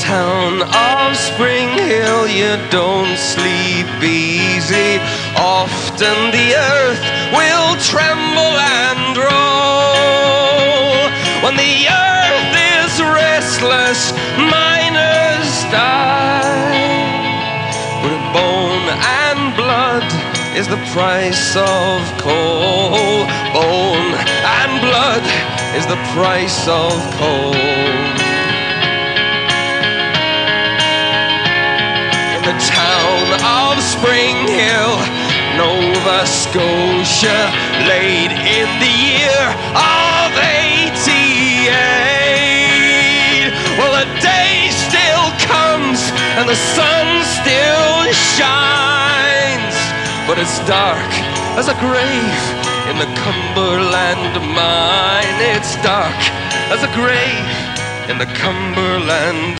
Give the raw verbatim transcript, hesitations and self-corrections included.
town of Spring Hill, you don't sleep easy. Often the earth will tremble and roll. When the earth is restless, miners die. But bone and blood is the price of coal. Bone and blood is the price of coal. In the town of Spring Hill, Nova Scotia, laid in the year of eighty-eight. Well, the day still comes and the sun still shines, but it's dark as a grave in the Cumberland mine. It's dark as a grave in the Cumberland